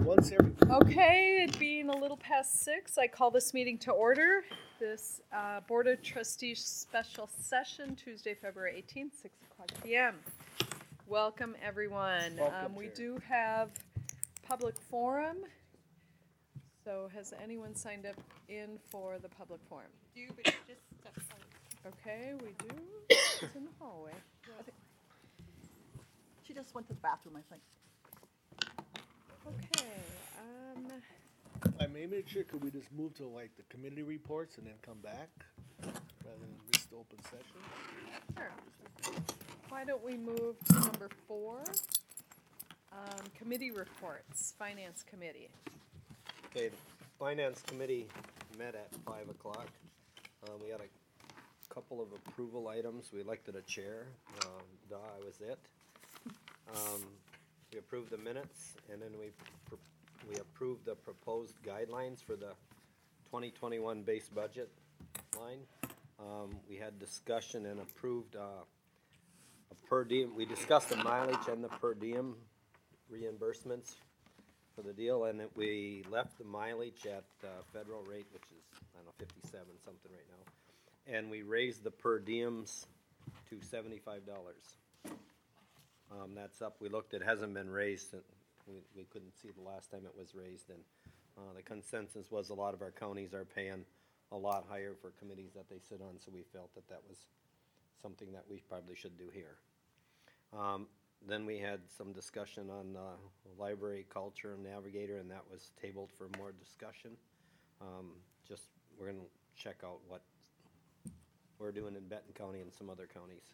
once every. Okay, it being a little past 6, I call this meeting to order. This Board of Trustees special session, Tuesday, February 18th, 6 o'clock p.m. Welcome, everyone. Welcome, we Chair. do have public forum. So has anyone signed up in for the public forum? Do, but you just step out. Okay, we do. It's in the hallway. I think- She just went to the bathroom, I think. Okay. Maybe Chair, could we just move to like the committee reports and then come back rather than miss the open session? Sure. Why don't we move to number 4? Committee reports, Finance Committee. Okay, the Finance Committee met at 5 o'clock. We had a couple of approval items. We elected a chair. I was it. We approved the minutes, and then we approved the proposed guidelines for the 2021 base budget line. We had discussion and approved a per diem. We discussed the mileage and the per diem reimbursements for the deal, and we left the mileage at federal rate, which is, I don't know, 57 something right now, and we raised the per diems to $75. That's up. We looked, it hasn't been raised. We couldn't see the last time it was raised, and the consensus was a lot of our counties are paying a lot higher for committees that they sit on, so we felt that that was something that we probably should do here. Then we had some discussion on library, culture, and navigator, and that was tabled for more discussion. We're going to check out what we're doing in Benton County and some other counties.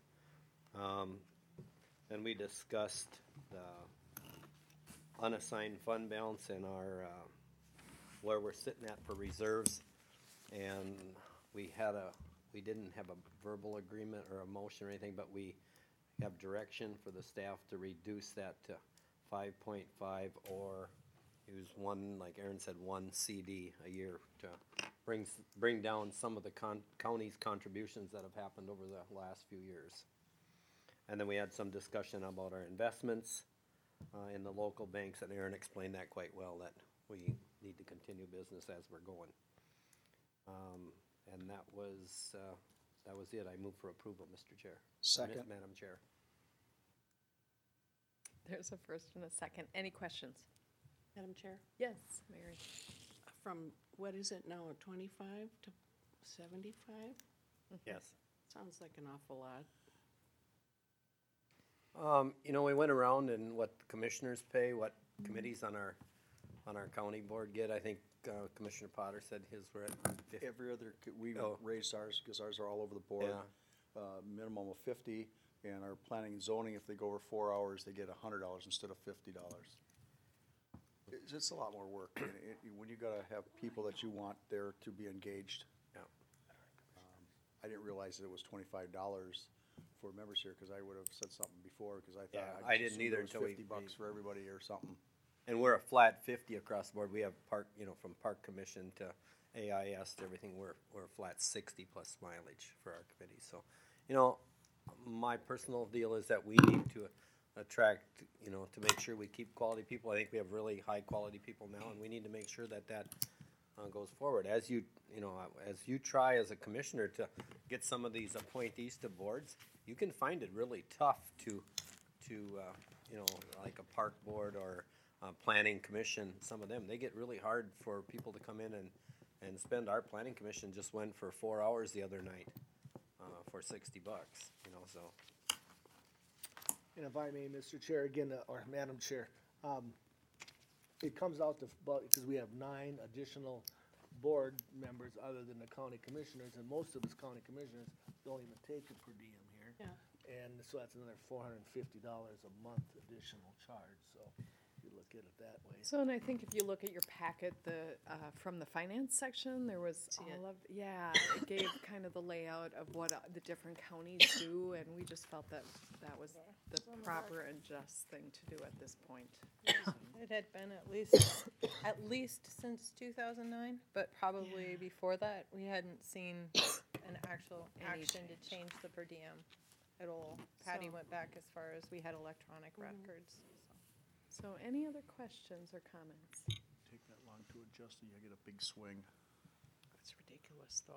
Then we discussed the unassigned fund balance and our where we're sitting at for reserves, and we didn't have a verbal agreement or a motion or anything, but we have direction for the staff to reduce that to 5.5 or use one, like Aaron said, one CD a year to bring down some of the county's contributions that have happened over the last few years. And then we had some discussion about our investments in the local banks, and Aaron explained that quite well, that we need to continue business as we're going. And that was it. I move for approval, Mr. Chair. Second. Madam Chair. There's a first and a second. Any questions? Madam Chair, Yes, Mary. from, what is it now, 25 to 75? Yes. Sounds like an awful lot. We went around and what the commissioners pay, what committees on our county board get. I think Commissioner Potter said his were at 50. Every other, we Oh. raised ours because ours are all over the board. Yeah. Minimum of 50, and our planning and zoning, if they go over 4 hours, they get $100 instead of $50. It's a lot more work, and when you gotta have people that you want there to be engaged. Yeah. I didn't realize that it was $25 for members here, because I would have said something before, because I Yeah, thought. I just didn't assumed either it was until we- $50 for everybody or something. And we're a flat 50 across the board. We have park, from park commission to AIS to everything, we're a flat 60 plus mileage for our committee. So, my personal deal is that we need to attract, to make sure we keep quality people. I think we have really high quality people now, and we need to make sure that goes forward. As you try as a commissioner to get some of these appointees to boards, you can find it really tough to like a park board or planning commission. Some of them, they get really hard for people to come in and spend. Our planning commission just went for 4 hours the other night for $60, so. And if I may, Mr. Chair, again, or Madam Chair, it comes out to about, because we have 9 additional board members other than the county commissioners, and most of us county commissioners don't even take a per diem here. Yeah. And so that's another $450 a month additional charge, so if you look at it that way. So, and I think if you look at your packet, from the finance section, there was it gave kind of the layout of what the different counties do, and we just felt that was the proper and just thing to do at this point. It had been at least since 2009, but probably before that, we hadn't seen an actual action to change the per diem at all. Patty went back as far as we had electronic records. So any other questions or comments? Take that long to adjust, and you get a big swing. It's ridiculous, though.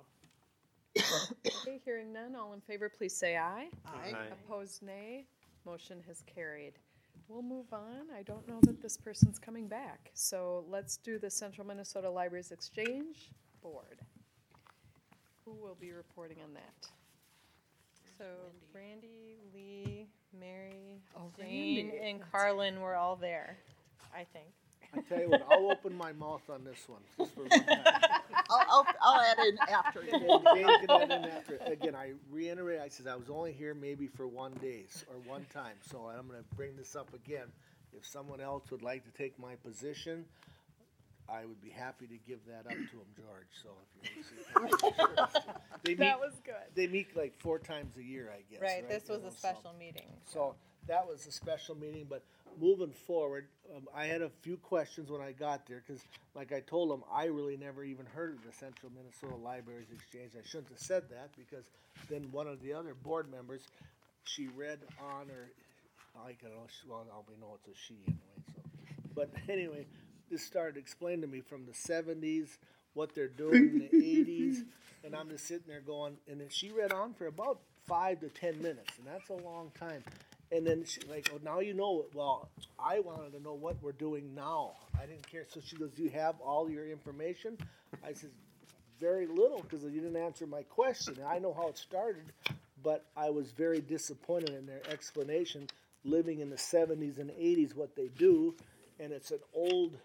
Okay, hearing none, all in favor, please say aye. Aye. Opposed, nay. Motion has carried. We'll move on. I don't know that this person's coming back. So let's do the Central Minnesota Libraries Exchange Board. Who will be reporting on that? So Randy, Lee, Mary, Oh, Jane, Randy. and Carlin were all there, I think. I tell you what, I'll open my mouth on this one, just for one time. I'll add in after. And Jane can add in after. Again, I reiterate, I said I was only here maybe for 1 day or one time, so I'm gonna bring this up again. If someone else would like to take my position, I would be happy to give that up to him, George, so if you're they meet, That was good. they meet like 4 times a year, I guess, Right, this You was know, a so- special meeting. So that was a special meeting, but moving forward, I had a few questions when I got there, because like I told them, I really never even heard of the Central Minnesota Libraries Exchange. I shouldn't have said that, because then one of the other board members, she read on her, I don't know, well, we know it's a she anyway, so. But anyway, this started explaining to me from the 70s, what they're doing in the 80s, and I'm just sitting there going, and then she read on for about 5 to 10 minutes, and that's a long time. And then she like, oh, now you know it. Well, I wanted to know what we're doing now. I didn't care. So she goes, do you have all your information? I said, very little, because you didn't answer my question. And I know how it started, but I was very disappointed in their explanation, living in the 70s and 80s, what they do. And it's an old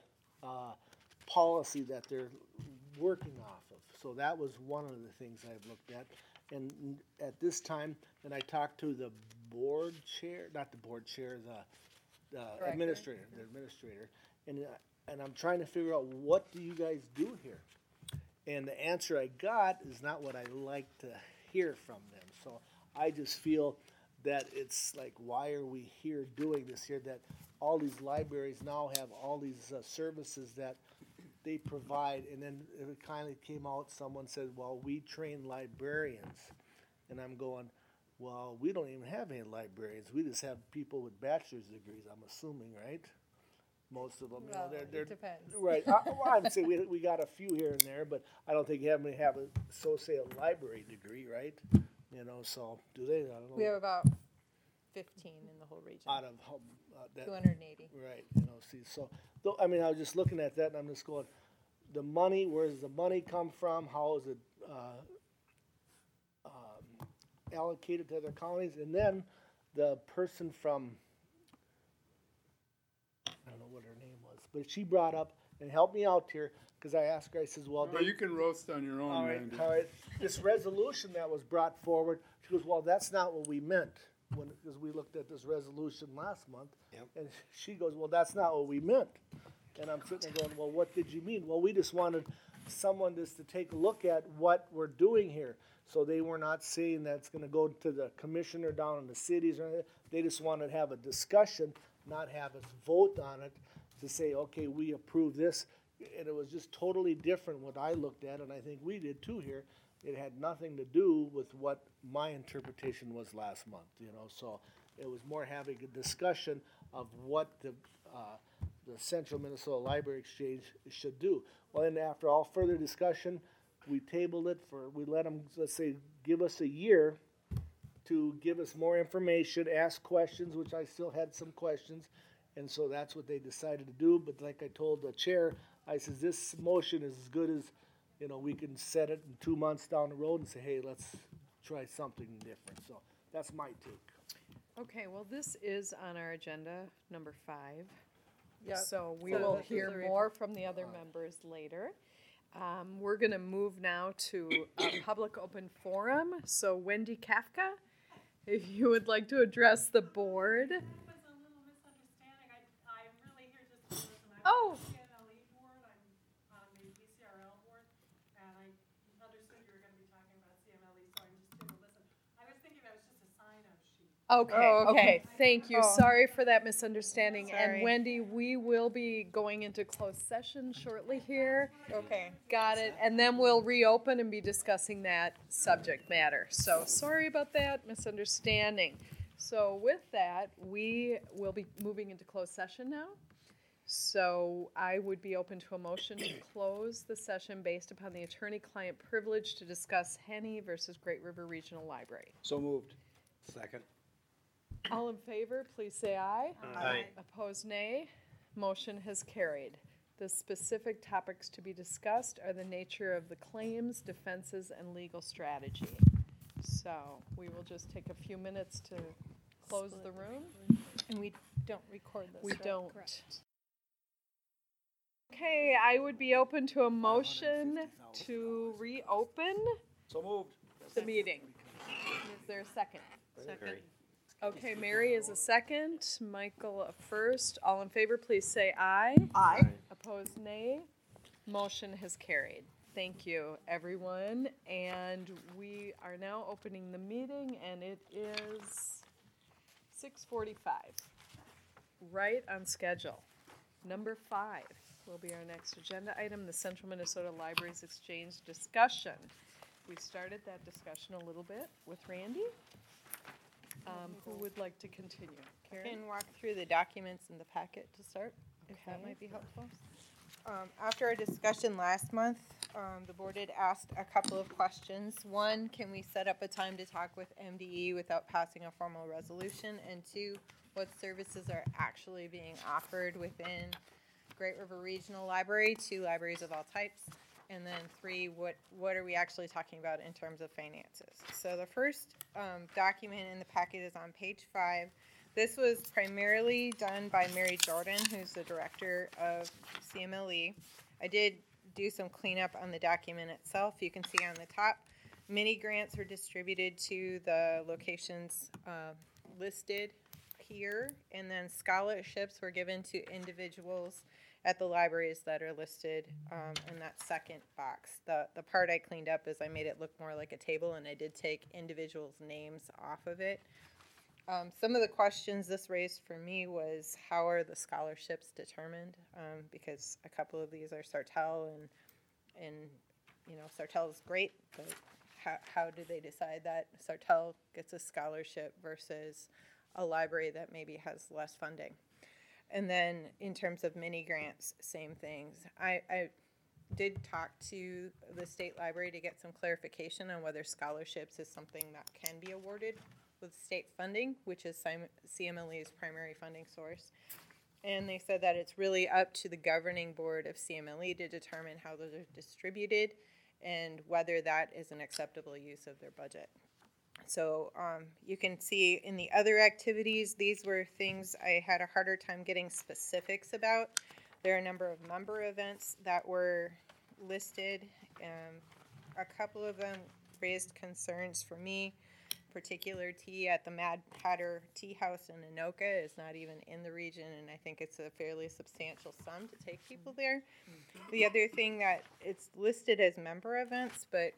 policy that they're working off of. So that was one of the things I've looked at. And at this time, and I talked to the board chair, not the board chair, the administrator, and I'm trying to figure out, what do you guys do here? And the answer I got is not what I like to hear from them. So I just feel that it's like, why are we here doing this here? That all these libraries now have all these services that they provide, and then it kindly came out, someone said, well, we train librarians. And I'm going, well, we don't even have any librarians. We just have people with bachelor's degrees, I'm assuming, right? Most of them, Well, they're it depends. right. Well, I'd say we got a few here and there, but I don't think you have a associate library degree, right? You know, so do they? I don't know. We have about 15 in the whole region, Out of that, 280. right? You know, see, so though, I mean, I was just looking at that, and I'm just going, the money. Where does the money come from? How is it allocated to other counties? And then the person from, I don't know what her name was, but she brought up and helped me out here, because I asked her, I says, well, Well, you can roast on your own, all right, Randy. all right, this resolution that was brought forward, she goes, well, that's not what we meant, because we looked at this resolution last month. Yep. And she goes, well, that's not what we meant. And I'm sitting there going, well, what did you mean? Well, we just wanted someone just to take a look at what we're doing here. So they were not saying that's gonna go to the commissioner down in the cities or anything. They just wanted to have a discussion, not have us vote on it, to say, okay, we approve this. And it was just totally different what I looked at, and I think we did too here. It had nothing to do with what my interpretation was last month, you know, so it was more having a discussion of what the Central Minnesota Library Exchange should do. Well, then after all further discussion, we tabled it we let them, let's say, give us a year to give us more information, ask questions, which I still had some questions, and so that's what they decided to do. But like I told the chair, I says, this motion is as good as, you know, we can set it in 2 months down the road and say, hey, let's try something different. So that's my take. Okay, well, this is on our agenda, number 5. Yep. So we So will this is hear the report. more from the other members later. We're gonna move now to a public open forum. So Wendy Kafka, if you would like to address the board. It was a little misunderstanding. I'm really here just to listen. I'm Oh. on the CNLE board, I'm on the BCRL board, and I understood you were gonna be talking about CMLE, so I'm just here to listen. I was thinking that was just a sign-up sheet. Okay, Oh, okay. thank you. Oh. Sorry for that misunderstanding. And Sorry. Wendy, we will be going into closed session shortly here. Okay. Got it. And then we'll reopen and be discussing that subject matter. So sorry about that misunderstanding. So with that, we will be moving into closed session now. So I would be open to a motion to close the session based upon the attorney-client privilege to discuss Henny versus Great River Regional Library. So moved. Second. All in favor, please say aye. Aye. Opposed, nay. Motion has carried. The specific topics to be discussed are the nature of the claims, defenses, and legal strategy. So we will just take a few minutes to close the room. And we don't record this, We right? don't. Correct. Okay, I would be open to a motion to reopen So moved. the meeting. Is there a second? Second. Okay, Mary is a second, Michael a first. All in favor, please say aye. Aye. Opposed, nay. Motion has carried. Thank you, everyone. And we are now opening the meeting, and it is 6:45. Right on schedule. Number 5 will be our next agenda item, the Central Minnesota Libraries Exchange discussion. We started that discussion a little bit with Randy. Who would like to continue? Karen? Can walk through the documents in the packet to start, if that Okay. might be helpful. After our discussion last month, the board had asked a couple of questions. One, can we set up a time to talk with MDE without passing a formal resolution? And two, what services are actually being offered within Great River Regional Library to libraries of all types? And then three, what are we actually talking about in terms of finances? So the first document in the packet is on page 5. This was primarily done by Mary Jordan, who's the director of CMLE. I did do some cleanup on the document itself. You can see on the top, mini grants were distributed to the locations listed here, and then scholarships were given to individuals at the libraries that are listed in that second box. The part I cleaned up is I made it look more like a table, and I did take individuals' names off of it. Some of the questions this raised for me was, how are the scholarships determined? Because a couple of these are Sartell, and you know, Sartell is great, but how do they decide that Sartell gets a scholarship versus a library that maybe has less funding? And then in terms of mini grants, same things. I did talk to the state library to get some clarification on whether scholarships is something that can be awarded with state funding, which is CMLE's primary funding source. And they said that it's really up to the governing board of CMLE to determine how those are distributed and whether that is an acceptable use of their budget. So you can see in the other activities, these were things I had a harder time getting specifics about. There are a number of member events that were listed. A couple of them raised concerns for me. Particular tea at the Mad Hatter Tea House in Anoka is not even in the region, and I think it's a fairly substantial sum to take people there. The other thing that it's listed as member events, but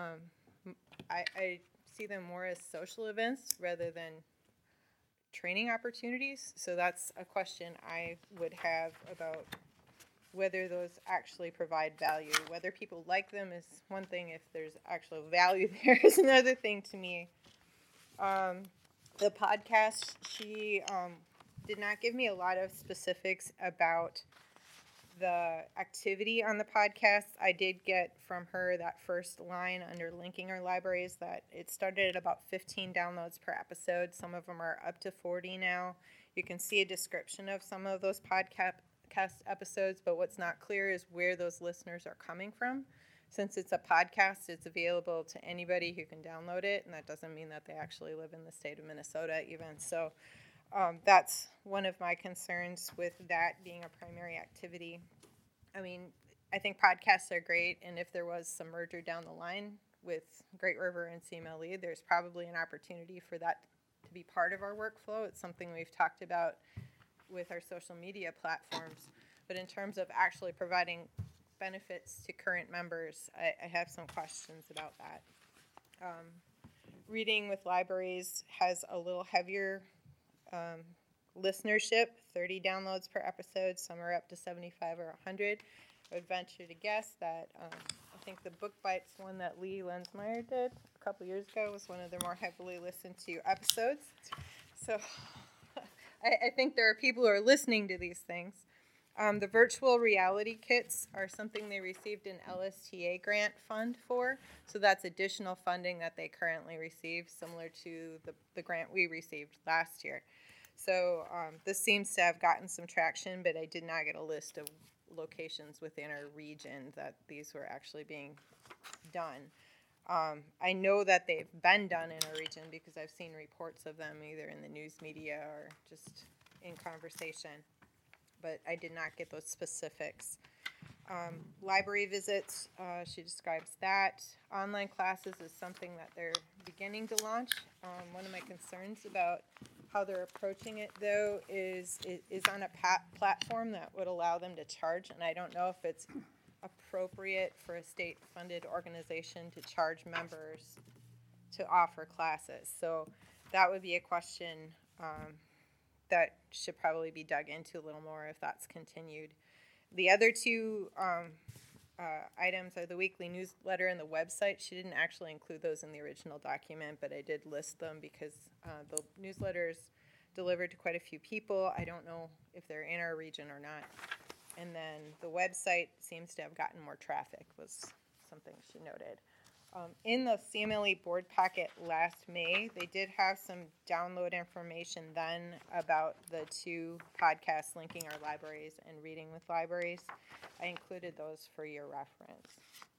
I see them more as social events rather than training opportunities. So that's a question I would have about whether those actually provide value. Whether people like them is one thing. If there's actual value there is another thing to me. The podcast, she did not give me a lot of specifics about the activity on the podcast. I did get from her that first line under linking our libraries that it started at about 15 downloads per episode. Some of them are up to 40 now. You can see a description of some of those podcast episodes, but what's not clear is where those listeners are coming from. Since it's a podcast, it's available to anybody who can download it, and that doesn't mean that they actually live in the state of Minnesota even. So that's one of my concerns with that being a primary activity. I mean, I think podcasts are great, and if there was some merger down the line with Great River and CMLE, there's probably an opportunity for that to be part of our workflow. It's something we've talked about with our social media platforms. But in terms of actually providing benefits to current members, I have some questions about that. Reading with Libraries has a little heavier listenership, 30 downloads per episode. Some are up to 75 or 100. I would venture to guess that I think the Book Bites one that Lee Lensmeyer did a couple years ago was one of their more heavily listened to episodes. so I think there are people who are listening to these things. The virtual reality kits are something they received an LSTA grant fund for. So that's additional funding that they currently receive, similar to the grant we received last year. So this seems to have gotten some traction, but I did not get a list of locations within our region that these were actually being done. I know that they've been done in our region because I've seen reports of them either in the news media or just in conversation, but I did not get those specifics. Library visits, she describes that. Online classes is something that they're beginning to launch. One of my concerns about how they're approaching it, though, is on a platform that would allow them to charge, and I don't know if it's appropriate for a state-funded organization to charge members to offer classes. So that would be a question that should probably be dug into a little more if that's continued. The other two items are the weekly newsletter and the website. She didn't actually include those in the original document, but I did list them because the newsletter's delivered to quite a few people. I don't know if they're in our region or not. And then the website seems to have gotten more traffic, was something she noted. In the CMLE board packet last May, they did have some download information then about the two podcasts linking our libraries and reading with libraries. I included those for your reference.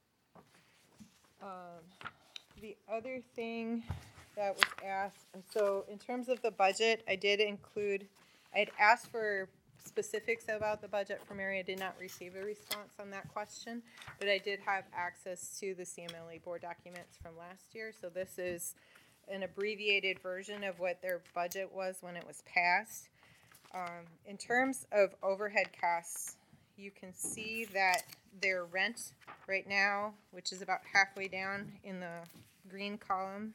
The other thing that was asked, so in terms of the budget, I'd asked for specifics about the budget from Mary. I did not receive a response on that question, but I did have access to the CMLE board documents from last year. So this is an abbreviated version of what their budget was when it was passed. In terms of overhead costs, you can see that their rent right now, which is about halfway down in the green column,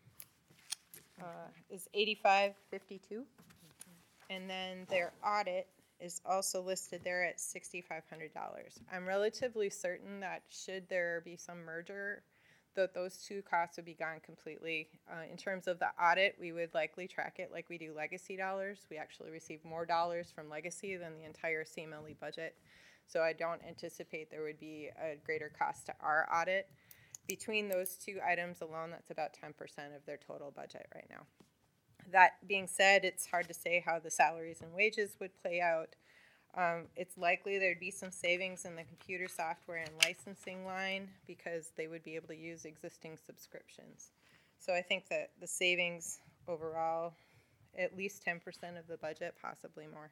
is $85.52, and then their audit is also listed there at $6,500. I'm relatively certain that should there be some merger, that those two costs would be gone completely. In terms of the audit, we would likely track it like we do legacy dollars. We actually receive more dollars from legacy than the entire CMLE budget. So I don't anticipate there would be a greater cost to our audit. Between those two items alone, that's about 10% of their total budget right now. That being said, it's hard to say how the salaries and wages would play out. It's likely there'd be some savings in the computer software and licensing line because they would be able to use existing subscriptions. So I think that the savings overall, at least 10% of the budget, possibly more.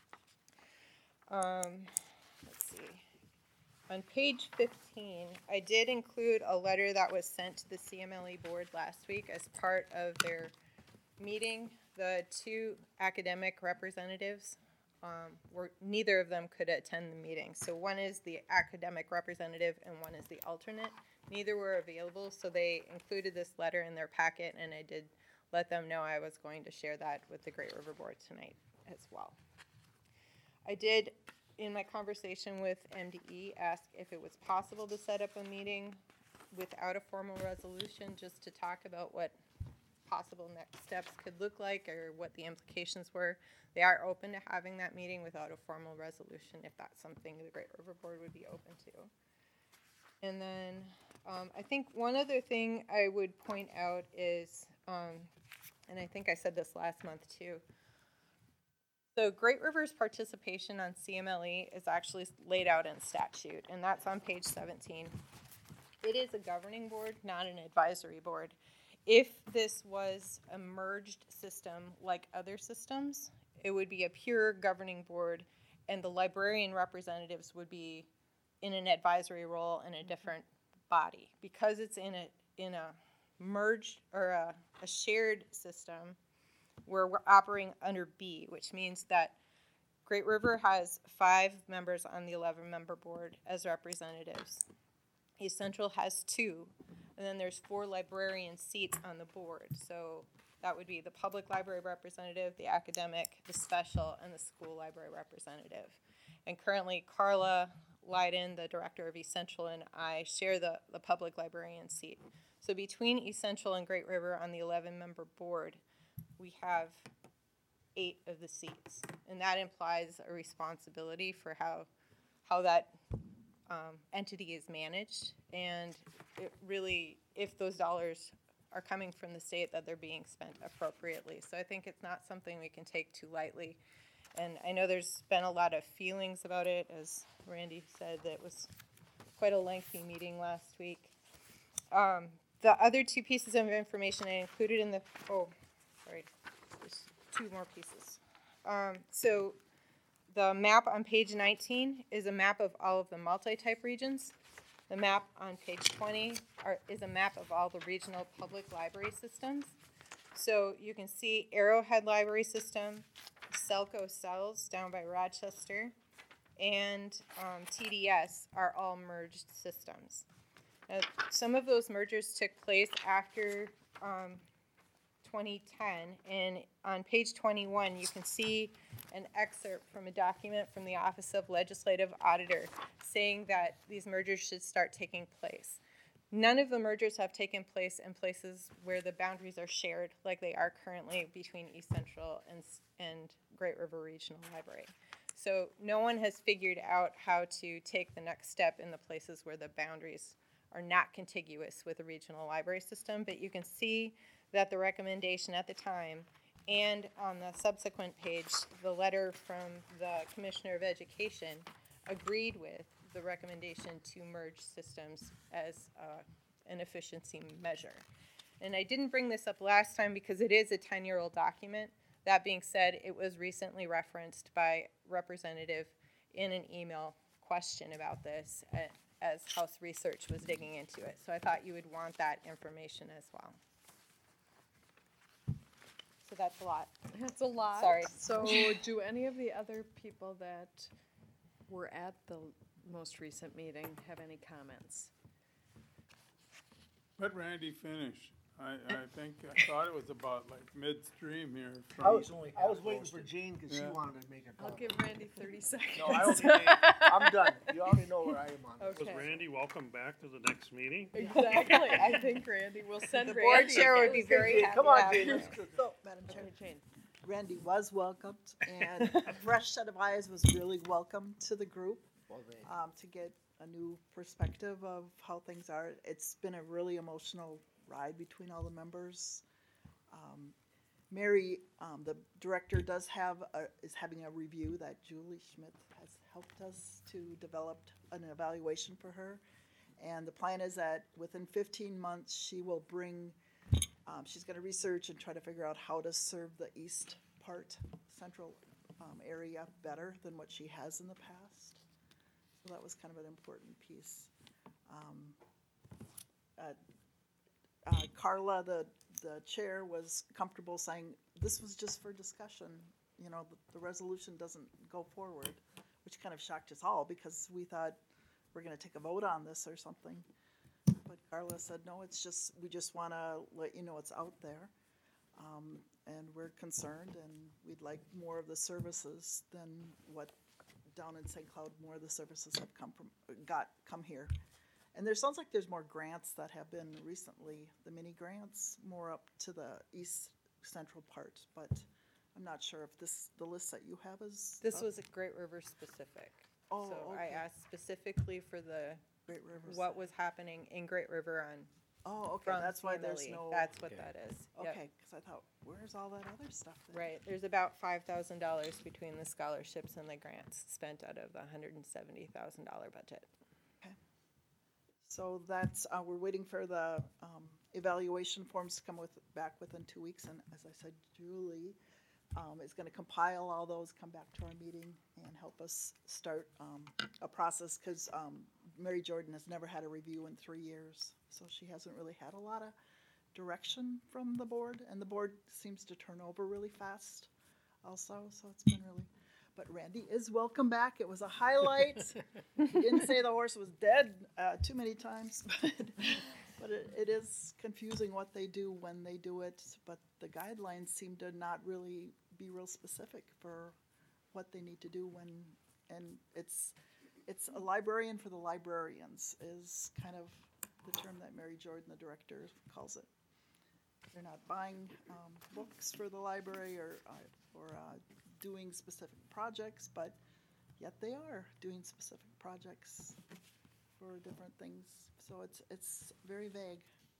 Let's see. On page 15, I did include a letter that was sent to the CMLE board last week as part of their meeting. The two academic representatives, neither of them could attend the meeting. So one is the academic representative and one is the alternate. Neither were available, so they included this letter in their packet, and I did let them know I was going to share that with the Great River Board tonight as well. I did, in my conversation with MDE, ask if it was possible to set up a meeting without a formal resolution, just to talk about what possible next steps could look like or what the implications were. They are open to having that meeting without a formal resolution if that's something the Great River Board would be open to. And then I think one other thing I would point out is, and I think I said this last month too, so Great River's participation on CMLE is actually laid out in statute, and that's on page 17. It is a governing board, not an advisory board. If this was a merged system like other systems, it would be a pure governing board, and the librarian representatives would be in an advisory role in a different body. Because it's in a merged or a shared system, we're operating under B, which means that Great River has 5 members on the 11-member board as representatives. East Central has 2. And then there's 4 librarian seats on the board. So that would be the public library representative, the academic, the special, and the school library representative. And currently, Carla Leiden, the director of East Central, and I share the public librarian seat. So between East Central and Great River on the 11-member board, we have 8 of the seats. And that implies a responsibility for how that entity is managed. And it really, if those dollars are coming from the state, that they're being spent appropriately. So I think it's not something we can take too lightly. And I know there's been a lot of feelings about it, as Randy said, that it was quite a lengthy meeting last week. The other 2 pieces of information I included in the, there's 2 more pieces. So the map on page 19 is a map of all of the multi-type regions. The map on page 20 is a map of all the regional public library systems. So you can see Arrowhead Library System, Selco Cells down by Rochester, and TDS are all merged systems. Some of those mergers took place after 2010, and on page 21 you can see an excerpt from a document from the Office of Legislative Auditor saying that these mergers should start taking place. None of the mergers have taken place in places where the boundaries are shared like they are currently between East Central and Great River Regional Library. So no one has figured out how to take the next step in the places where the boundaries are not contiguous with the regional library system, but you can see that the recommendation at the time and on the subsequent page, the letter from the Commissioner of Education agreed with the recommendation to merge systems as an efficiency measure. And I didn't bring this up last time because it is a 10-year-old document. That being said, it was recently referenced by Representative in an email question about this as House Research was digging into it. So I thought you would want that information as well. So that's a lot. That's a lot. Sorry. So do any of the other people that were at the most recent meeting have any comments? Let Randy finish. I thought it was about like midstream here. I was waiting for Jane because she wanted to make a I'll comment. give Randy 30 seconds. No, I don't need, I'm done. You already know where I am on this. Okay. Was Randy welcome back to the next meeting? Exactly. I think Randy will send The Randy. board chair would be very happy. Come to on, have Jane. you. let's go. So, Madam Chair, Okay, Jane. Randy was welcomed, and a fresh set of eyes was really welcome to the group, to get a new perspective of how things are. It's been a really emotional ride between all the members. Mary, the director, is having a review that Julie Schmidt has helped us to develop an evaluation for her. And the plan is that within 15 months, she will bring, she's going to research and try to figure out how to serve the east part, central area better than what she has in the past. So that was kind of an important piece. Carla, the chair, was comfortable saying this was just for discussion. You know, the resolution doesn't go forward, which kind of shocked us all because we thought we're going to take a vote on this or something. But Carla said, no, it's just, we just want to let you know it's out there. And we're concerned, and we'd like more of the services than what down in St. Cloud, more of the services have come here. And there sounds like there's more grants that have been recently, the mini grants, more up to the east central part, but I'm not sure if the list that you have is. This was a Great River specific. Oh, So I okay. asked specifically for the, Great Rivers. what was happening in Great River on, Oh, okay, from that's why there's CMLE. no. That's what Okay. that is. Yep. Okay, because I thought, where's all that other stuff then? Right, there's about $5,000 between the scholarships and the grants spent out of the $170,000 budget. So that's, we're waiting for the evaluation forms to come back within 2 weeks, and as I said, Julie is gonna compile all those, come back to our meeting and help us start a process, because Mary Jordan has never had a review in 3 years, so she hasn't really had a lot of direction from the board, and the board seems to turn over really fast also, so it's been really, but Randy is welcome back. It was a highlight. He didn't say the horse was dead too many times, but it is confusing what they do when they do it, but the guidelines seem to not really be real specific for what they need to do when, and it's a librarian for the librarians is kind of the term that Mary Jordan, the director, calls it. They're not buying books for the library or for doing specific projects, but yet they are doing specific projects for different things. So it's very vague.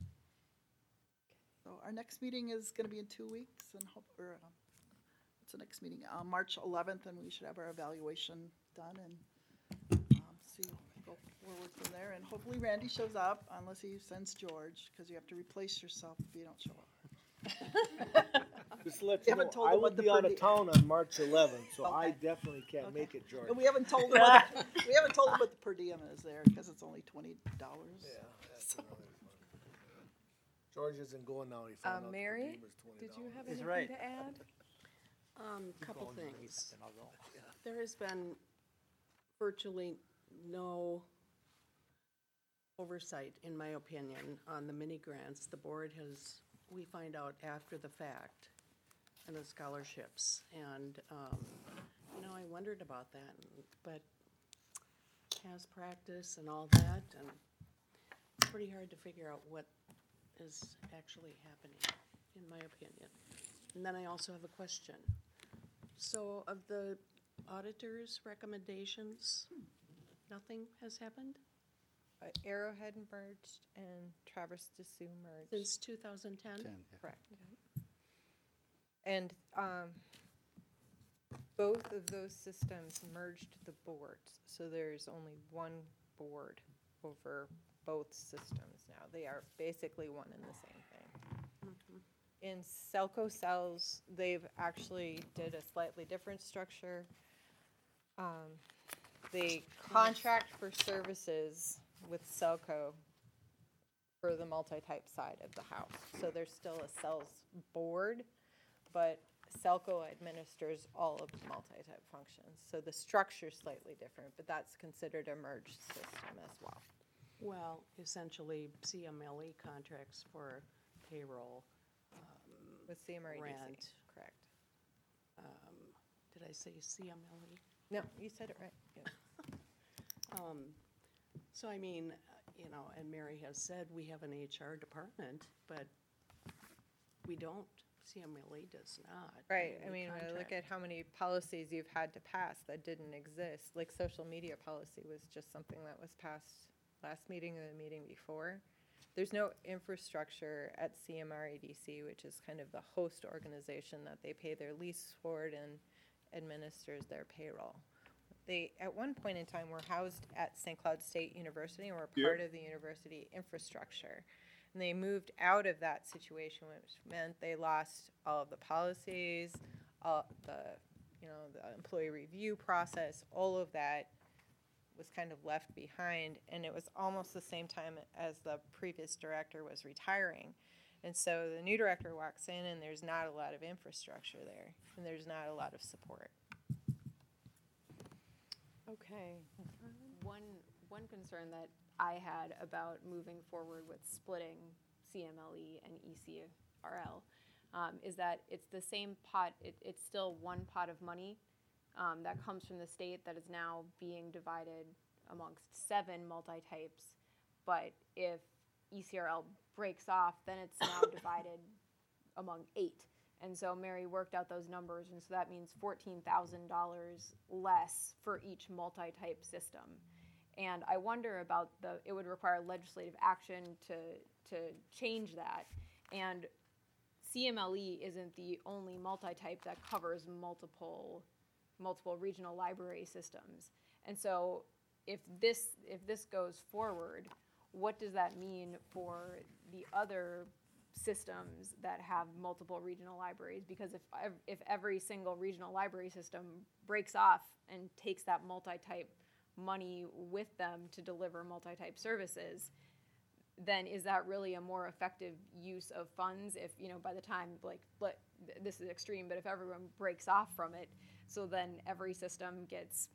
So our next meeting is going to be in 2 weeks, and what's the next meeting? March 11th, and we should have our evaluation done and see, go forward from there. And hopefully Randy shows up, unless he sends George, because you have to replace yourself if you don't show up. Just to let You you know, haven't told I them will what the be out per of diem- town on March 11th, so I Okay. definitely can't Okay. make it, George. And we haven't told them what, we haven't told them what the per diem is there, because it's only $20. Yeah, that's another one. George isn't going now, he found out the Mary, per diem was $20. Did you have He's anything right. to add? Couple things. There has been virtually no oversight, in my opinion, on the mini grants. The board has, we find out after the fact, and the scholarships. And, I wondered about that, but past practice and all that, and it's pretty hard to figure out what is actually happening, in my opinion. And then I also have a question. So of the auditor's recommendations, nothing has happened Arrowhead merged and Traverse de Sioux merged. since 2010? Correct. And both of those systems merged the boards, so there's only one board over both systems now. They are basically one and the same thing. In Selco cells, they've actually did a slightly different structure. They contract for services with Selco for the multi-type side of the house. So there's still a cells board, but Selco administers all of the multi-type functions. So the structure's slightly different, but that's considered a merged system as well. Well, essentially CMLE contracts for payroll. With CMREDC, Rent. correct. Did I say CMLE? No, you said it right. Yeah. So I mean, and Mary has said we have an HR department, but we don't. CMLE does not. Right, have I any mean, when I look contract. at how many policies you've had to pass that didn't exist, like social media policy was just something that was passed last meeting or the meeting before. There's no infrastructure at CMREDC, which is kind of the host organization that they pay their lease for and administers their payroll. They, at one point in time, were housed at St. Cloud State University and were part of the university infrastructure. And they moved out of that situation, which meant they lost all of the policies, all the employee review process, all of that was kind of left behind. And it was almost the same time as the previous director was retiring. And so the new director walks in and there's not a lot of infrastructure there, and there's not a lot of support. Okay. One concern that I had about moving forward with splitting CMLE and ECRL is that it's the same pot, it's still one pot of money that comes from the state that is now being divided amongst 7 multi-types, but if ECRL breaks off, then it's now divided among 8. And so Mary worked out those numbers, and so that means $14,000 less for each multi-type system. And I wonder about it would require legislative action to change that. And CMLE isn't the only multi-type that covers multiple regional library systems. And so if this goes forward, what does that mean for the other systems that have multiple regional libraries? Because if every single regional library system breaks off and takes that multi-type money with them to deliver multi-type services, then is that really a more effective use of funds if, by the time, this is extreme, but if everyone breaks off from it, so then every system gets,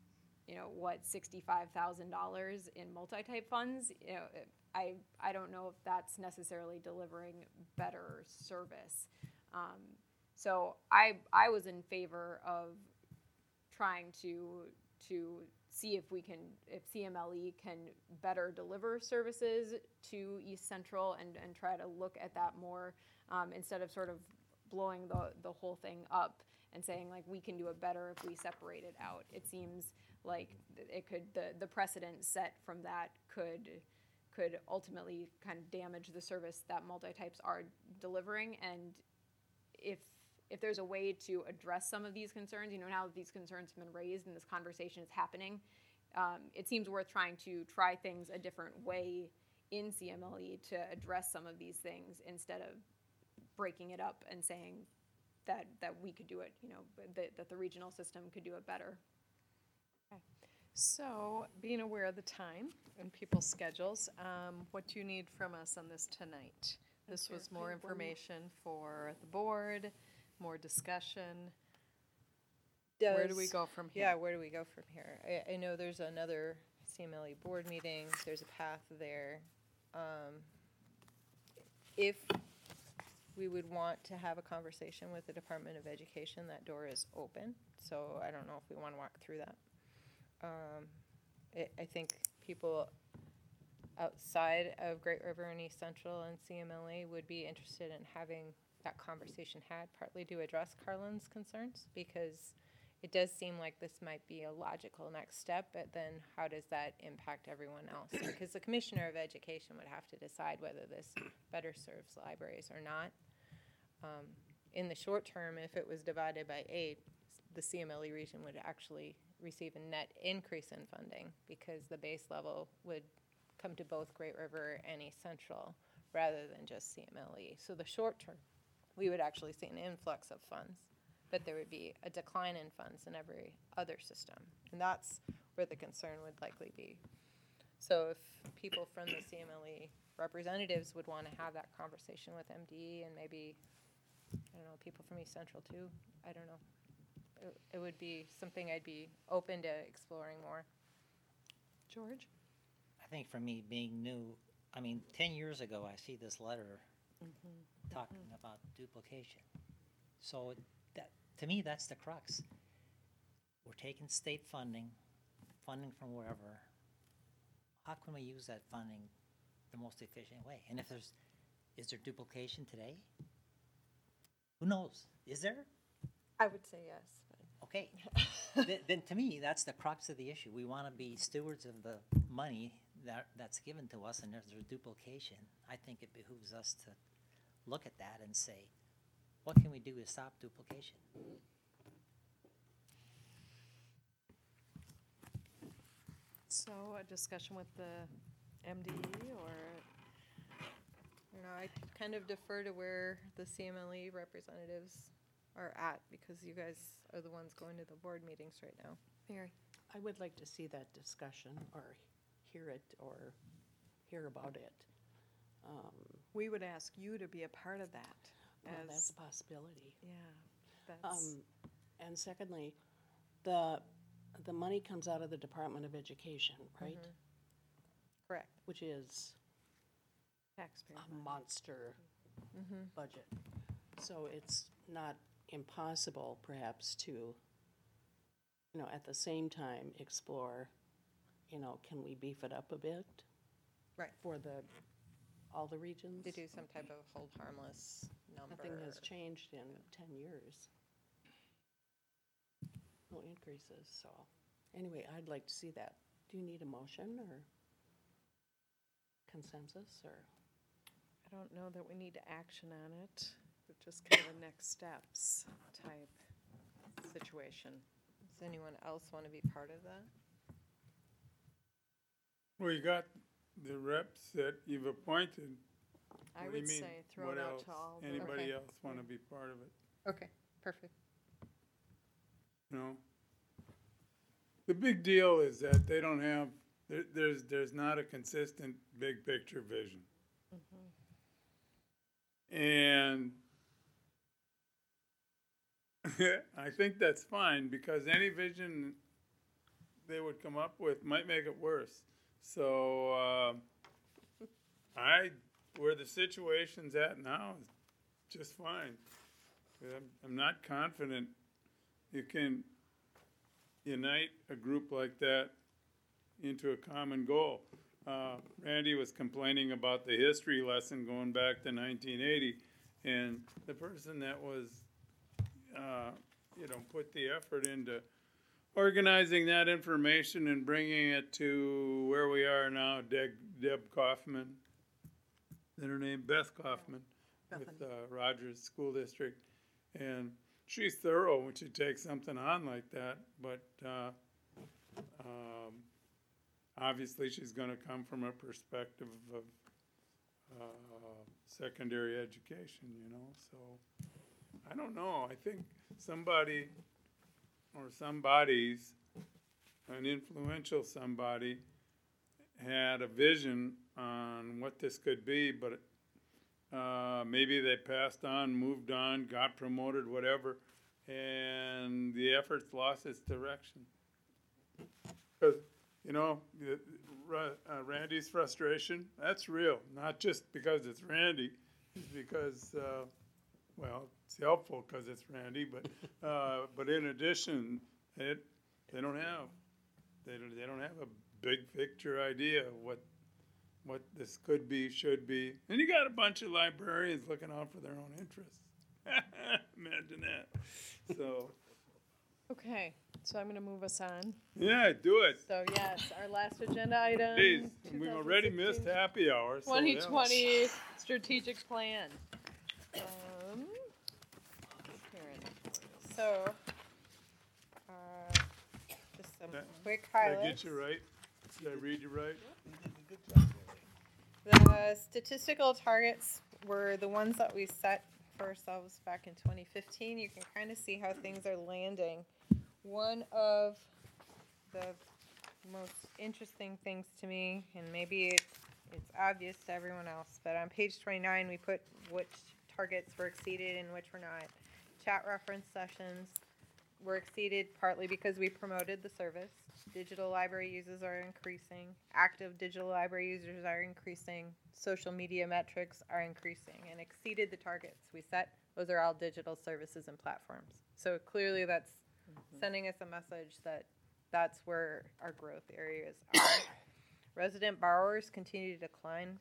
$65,000 in multi-type funds, I don't know if that's necessarily delivering better service. So I was in favor of trying to see if CMLE can better deliver services to East Central and try to look at that more instead of sort of blowing the whole thing up. and saying like, we can do it better if we separate it out. It seems like it could, the precedent set from that could ultimately kind of damage the service that multi-types are delivering. And if there's a way to address some of these concerns, now that these concerns have been raised and this conversation is happening, it seems worth trying to try things a different way in CMLE to address some of these things instead of breaking it up and saying that we could do it, that the regional system could do it better. So, being aware of the time and people's schedules, what do you need from us on this tonight? This was more information for the board, more discussion. Where do we go from here? Yeah, where do we go from here? I know there's another CMLE board meeting, there's a path there. If we would want to have a conversation with the Department of Education, that door is open, so I don't know if we want to walk through that. I think people outside of Great River and East Central and CMLA would be interested in having that conversation had, partly to address Carlin's concerns, because it does seem like this might be a logical next step, but then how does that impact everyone else? Because the Commissioner of Education would have to decide whether this better serves libraries or not. In the short term, if it was divided by 8, the CMLE region would actually receive a net increase in funding because the base level would come to both Great River and East Central rather than just CMLE. So the short term, we would actually see an influx of funds, but there would be a decline in funds in every other system. And that's where the concern would likely be. So if people from the CMLE representatives would want to have that conversation with MDE and maybe, I don't know, people from East Central too, I don't know. It would be something I'd be open to exploring more. George? I think for me, being new, 10 years ago, I see this letter talking about duplication. So that, to me, that's the crux. We're taking state funding from wherever. How can we use that funding the most efficient way? And is there duplication today? Who knows? Is there? I would say yes. Okay, then to me, that's the crux of the issue. We want to be stewards of the money that's given to us, and if there's duplication, I think it behooves us to look at that and say, what can we do to stop duplication? So a discussion with the MDE or? I kind of defer to where the CMLE representatives are at because you guys are the ones going to the board meetings right now. Mary? I would like to see that discussion or hear it or hear about it. We would ask you to be a part of that. Well, that's a possibility. Yeah, that's. And secondly, the money comes out of the Department of Education, right? Correct. Which is Taxpayer a money. monster budget. So it's not impossible perhaps to, at the same time explore, can we beef it up a bit? Right. For all the regions? To do some type of hold harmless number. Nothing has changed in 10 years. No increases, so. Anyway, I'd like to see that. Do you need a motion or consensus or? I don't know that we need action on it, but just kind of a next steps type situation. Does anyone else want to be part of that? Well, you got the reps that you've appointed. I What do you would mean? say throw What it out else? to all the. Anybody Okay. else want to be part of it? Okay, perfect. The big deal is that they don't have, there's not a consistent big picture vision. And I think that's fine because any vision they would come up with might make it worse. So where the situation's at now is just fine. I'm not confident you can unite a group like that into a common goal. Randy was complaining about the history lesson going back to 1980, and the person that was put the effort into organizing that information and bringing it to where we are now. Deb Kaufman, is that her name? Beth Kaufman, with Rogers School District. And she's thorough when she takes something on like that, but obviously she's gonna come from a perspective of secondary education, so I don't know. I think somebody or somebody's, an influential somebody, had a vision on what this could be, but maybe they passed on, moved on, got promoted, whatever, and the effort's lost its direction. Because, Randy's frustration, that's real. Not just because it's Randy, it's because, it's helpful because it's Randy, but in addition, they don't have a big picture idea of what this could be, should be. And you got a bunch of librarians looking out for their own interests. Imagine that. So. Okay, so I'm gonna move us on. Yeah, do it. So yes, our last agenda item. Please, we've already missed happy hour. So 2020 strategic plan. So, just some quick Did I highlights. get you right? Did I read you right? The statistical targets were the ones that we set for ourselves back in 2015. You can kind of see how things are landing. One of the most interesting things to me, and maybe it's obvious to everyone else, but on page 29 we put which targets were exceeded and which were not. Chat reference sessions were exceeded partly because we promoted the service. Digital library users are increasing. Active digital library users are increasing. Social media metrics are increasing and exceeded the targets we set. Those are all digital services and platforms. So clearly that's sending us a message that that's where our growth areas are. Resident borrowers continue to decline.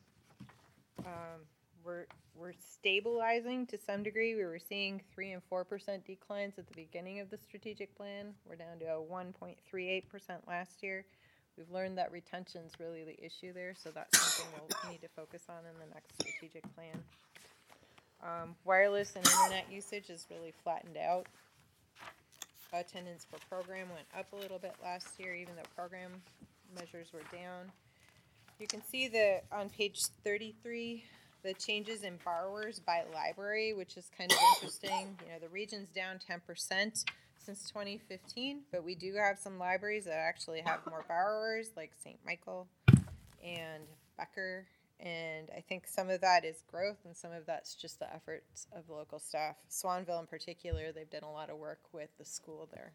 We're stabilizing to some degree. We were seeing 3% and 4% declines at the beginning of the strategic plan. We're down to a 1.38% last year. We've learned that retention's really the issue there, so that's something we'll need to focus on in the next strategic plan. Wireless and internet usage is really flattened out. Attendance per program went up a little bit last year, even though program measures were down. You can see on page 33, the changes in borrowers by library, which is kind of interesting. The region's down 10% since 2015, but we do have some libraries that actually have more borrowers, like St. Michael and Becker. And I think some of that is growth and some of that's just the efforts of local staff. Swanville in particular, they've done a lot of work with the school there.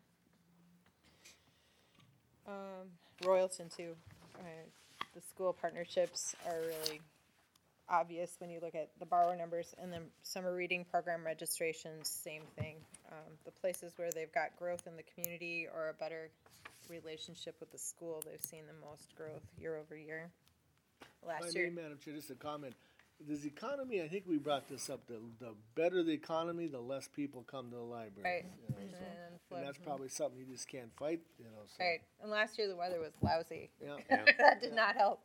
Royalton too. The school partnerships are really obvious when you look at the borrower numbers, and then summer reading program registrations, same thing. The places where they've got growth in the community or a better relationship with the school, they've seen the most growth year over year. Last year, Madam Chair, just a comment. This economy, I think we brought this up, the better the economy, the less people come to the library. right, And that's probably something you just can't fight, so. right. And last year the weather was lousy. Yeah. That did not help.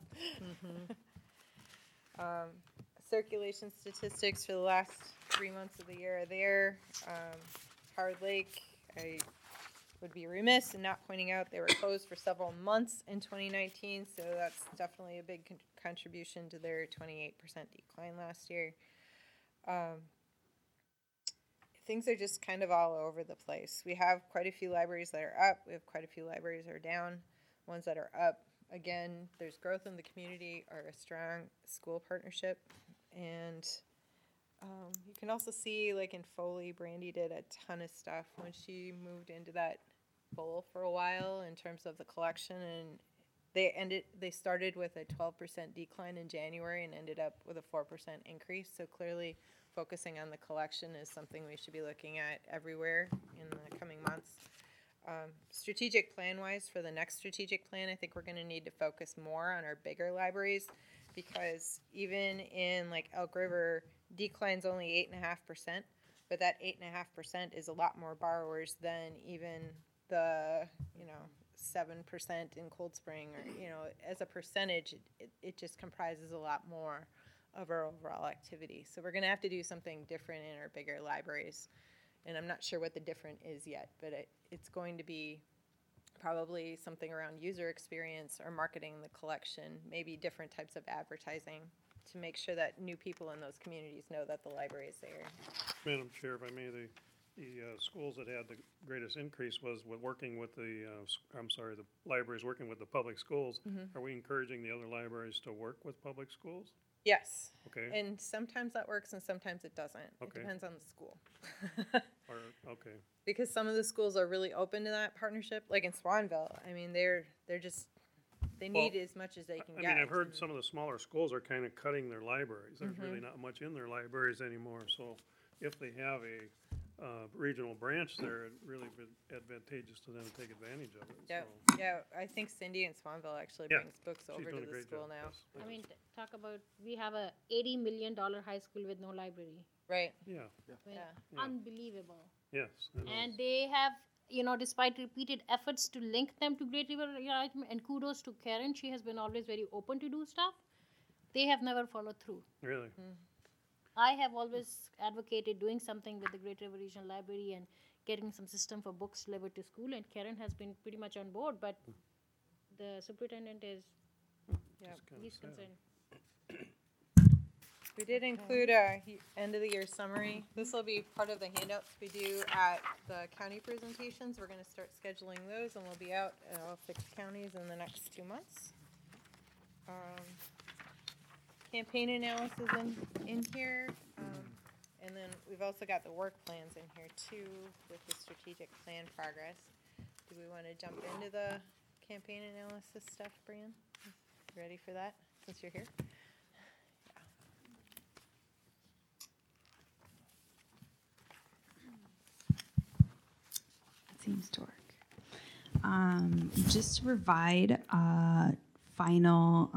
Circulation statistics for the last 3 months of the year are there. Howard Lake, I would be remiss in not pointing out they were closed for several months in 2019, so that's definitely a big contribution to their 28% decline last year. Things are just kind of all over the place. We have quite a few libraries that are up. We have quite a few libraries that are down. Ones that are up, again, there's growth in the community or a strong school partnership. And you can also see, like in Foley, Brandy did a ton of stuff when she moved into that bowl for a while in terms of the collection, and they started with a 12% decline in January and ended up with a 4% increase. So clearly focusing on the collection is something we should be looking at everywhere in the coming months. Strategic plan wise, for the next strategic plan, I think we're going to need to focus more on our bigger libraries, because even in like Elk River, decline's only 8.5%, but that 8.5% is a lot more borrowers than even the, 7% in Cold Spring, or, as a percentage, it just comprises a lot more of our overall activity. So we're gonna have to do something different in our bigger libraries. And I'm not sure what the different is yet, but it's going to be probably something around user experience or marketing the collection, maybe different types of advertising to make sure that new people in those communities know that the library is there. Madam Chair, if I may, the schools that had the greatest increase was with working with the libraries working with the public schools. Are we encouraging the other libraries to work with public schools? Yes. Okay, And sometimes that works and sometimes it doesn't. It Okay. depends on the school. okay. Because some of the schools are really open to that partnership, like in Swanville. I mean, they're just, they need as much as they can I get. mean, I've heard some of the smaller schools are kind of cutting their libraries. There's really not much in their libraries anymore, so if they have a regional branch there, it'd really be advantageous to them to take advantage of it. Yeah, So, yeah, I think Cindy in Swanville actually Yeah, brings books she's over doing to a the great school job. now. Yes, I mean, talk about, we have a $80 million high school with no library. Right, Yeah, I mean, Yeah. Unbelievable. yes. I know. And they have, despite repeated efforts to link them to Great River Enlightenment, and kudos to Karen, she has been always very open to do stuff. They have never followed through. Really? I have always advocated doing something with the Great River Regional Library and getting some system for books delivered to school, and Karen has been pretty much on board, but the superintendent is yeah. It's kinda least sad. concerned. We did include a end of the year summary. This will be part of the handouts we do at the county presentations. We're gonna start scheduling those and we'll be out at all 6 counties in the next 2 months. Campaign analysis in here. And then we've also got the work plans in here too with the strategic plan progress. Do we wanna jump into the campaign analysis stuff, Brian? You ready for that, since you're here? Seems to work. Just to provide a final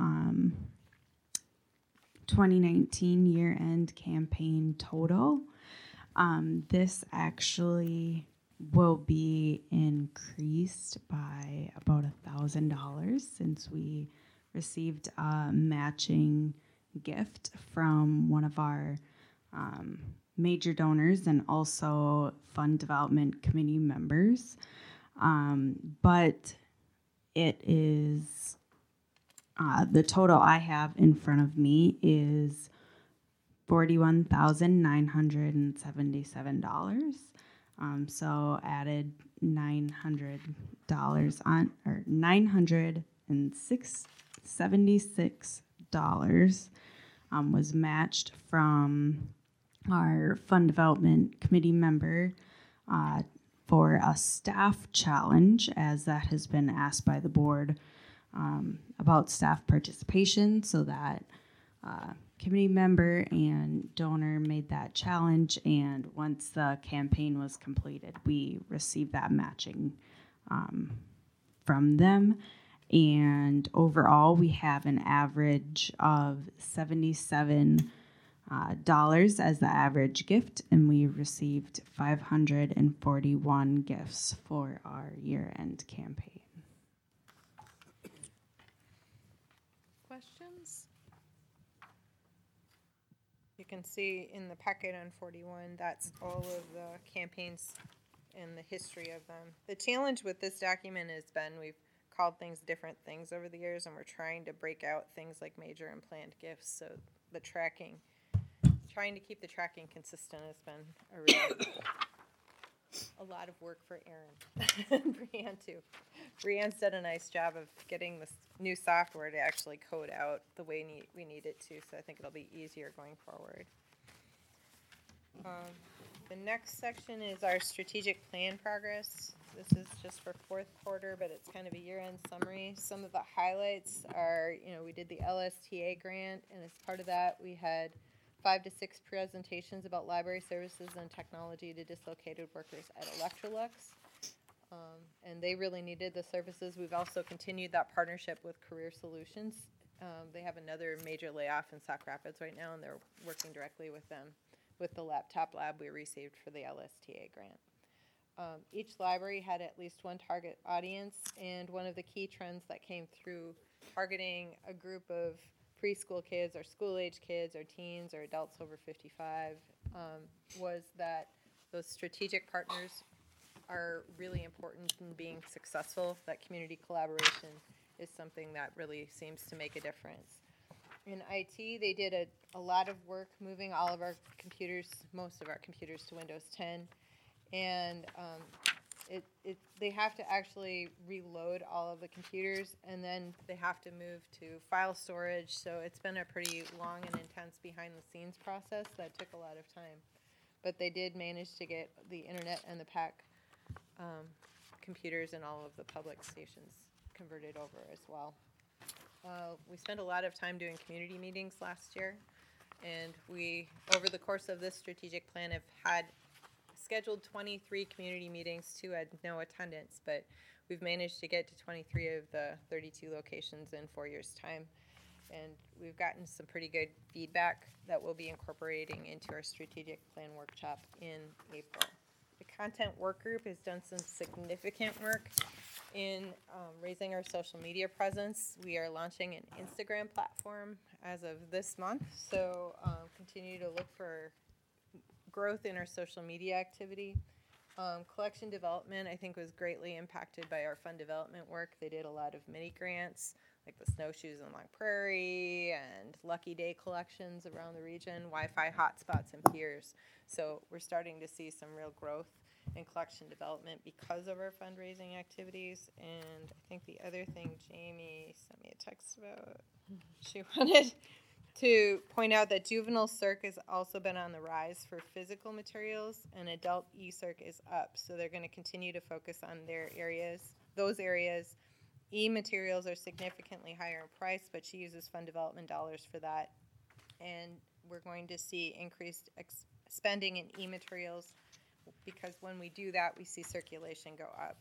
2019 year-end campaign total. This actually will be increased by about $1,000 since we received a matching gift from one of our major donors and also fund development committee members. But it is, the total I have in front of me is $41,977. So added $900 on, or $976 was matched from our fund development committee member for a staff challenge, as that has been asked by the board about staff participation. So that committee member and donor made that challenge, and once the campaign was completed, we received that matching from them. And overall, we have an average of $77 as the average gift, and we received 541 gifts for our year-end campaign. Questions? You can see in the packet on 41, that's all of the campaigns and the history of them. The challenge with this document has been we've called things different things over the years, and we're trying to break out things like major and planned gifts. So the tracking, trying to keep the tracking consistent has been a lot of work for Erin and Brianne too. Brianne's done a nice job of getting this new software to actually code out the way we need it to, so I think it'll be easier going forward. The next section is our strategic plan progress. This is just for fourth quarter, but it's kind of a year-end summary. Some of the highlights are, we did the LSTA grant, and as part of that, we had 5 to 6 presentations about library services and technology to dislocated workers at Electrolux. And they really needed the services. We've also continued that partnership with Career Solutions. They have another major layoff in Sauk Rapids right now, and they're working directly with them. with the laptop lab we received for the LSTA grant. Each library had at least one target audience, and one of the key trends that came through targeting a group of preschool kids or school-age kids or teens or adults over 55 was that those strategic partners are really important in being successful. That community collaboration is something that really seems to make a difference. In IT, they did a lot of work moving all of our computers, most of our computers, to Windows 10. And they have to actually reload all of the computers, and then they have to move to file storage. So it's been a pretty long and intense behind-the-scenes process that took a lot of time. But they did manage to get the internet and the PAC computers and all of the public stations converted over as well. We spent a lot of time doing community meetings last year, and we, over the course of this strategic plan, have had scheduled 23 community meetings. 2 had no attendance, but we've managed to get to 23 of the 32 locations in 4 years' time. And we've gotten some pretty good feedback that we'll be incorporating into our strategic plan workshop in April. The content work group has done some significant work in raising our social media presence. We are launching an Instagram platform as of this month, so continue to look for growth in our social media activity. Collection development, I think, was greatly impacted by our fund development work. They did a lot of mini grants, like the snowshoes in Long Prairie and Lucky Day collections around the region, Wi-Fi hotspots and peers. So we're starting to see some real growth in collection development because of our fundraising activities. And I think the other thing Jamie sent me a text about, she wanted to point out that juvenile circ has also been on the rise for physical materials, and adult e-circ is up. So they're going to continue to focus on their areas, those areas. E-materials are significantly higher in price, but she uses fund development dollars for that. And we're going to see increased spending in e-materials, because when we do that, we see circulation go up.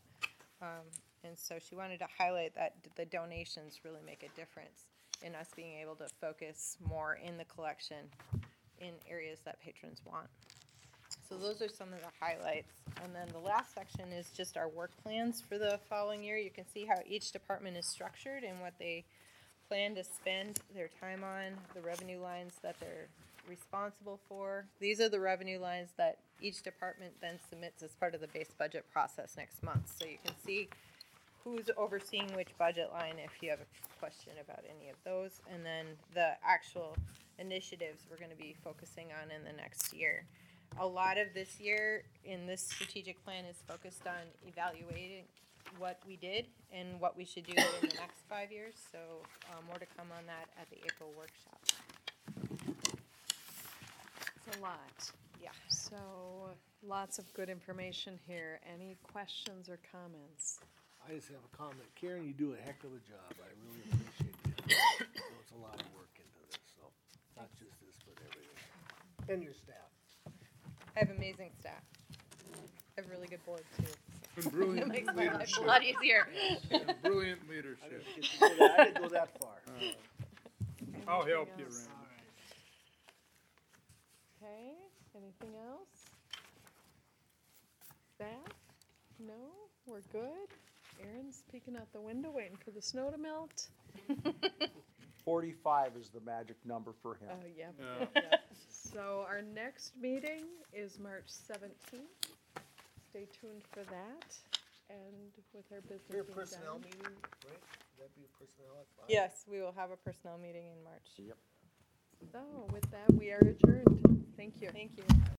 And so she wanted to highlight that the donations really make a difference in us being able to focus more in the collection in areas that patrons want. So those are some of the highlights. And then the last section is just our work plans for the following year. You can see how each department is structured and what they plan to spend their time on, the revenue lines that they're responsible for. These are the revenue lines that each department then submits as part of the base budget process next month. So you can see who's overseeing which budget line if you have a question about any of those. And then the actual initiatives we're going to be focusing on in the next year. A lot of this year in this strategic plan is focused on evaluating what we did and what we should do in the next 5 years. So more to come on that at the April workshop. It's a lot. Yeah. So lots of good information here. Any questions or comments? I just have a comment. Karen, you do a heck of a job. I really appreciate it. So it's a lot of work into this, so not just this, but everything. And your staff. I have amazing staff. I have a really good board too. And brilliant That makes my life leadership. a lot easier. And brilliant I leadership. didn't go that far. I'll help you, else? Randy. Okay, anything else? Staff? No, we're good. Aaron's peeking out the window waiting for the snow to melt. 45 is the magic number for him. Oh, yep. Yeah. Yep. So our next meeting is March 17th. Stay tuned for that, and with our business Your being personnel done. meeting, right? Would that be a personnel at 5? Yes, we will have a personnel meeting in March. Yep. So with that, we are adjourned. Thank you. Thank you.